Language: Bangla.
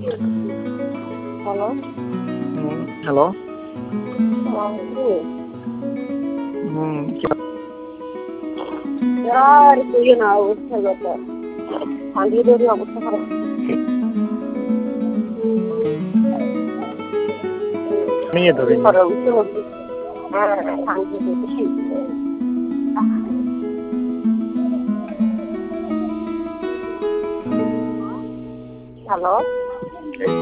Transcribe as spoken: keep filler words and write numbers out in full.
হ্যালো। হুম, হ্যালো। হ্যাঁ, কে? হুম, কে? আর কইও না, অবস্থা যা। ঠান্ডা অবস্থা খারাপ। নিয়ে ধরে নি। হ্যাঁ, ঠান্ডা বেশি। হ্যালো।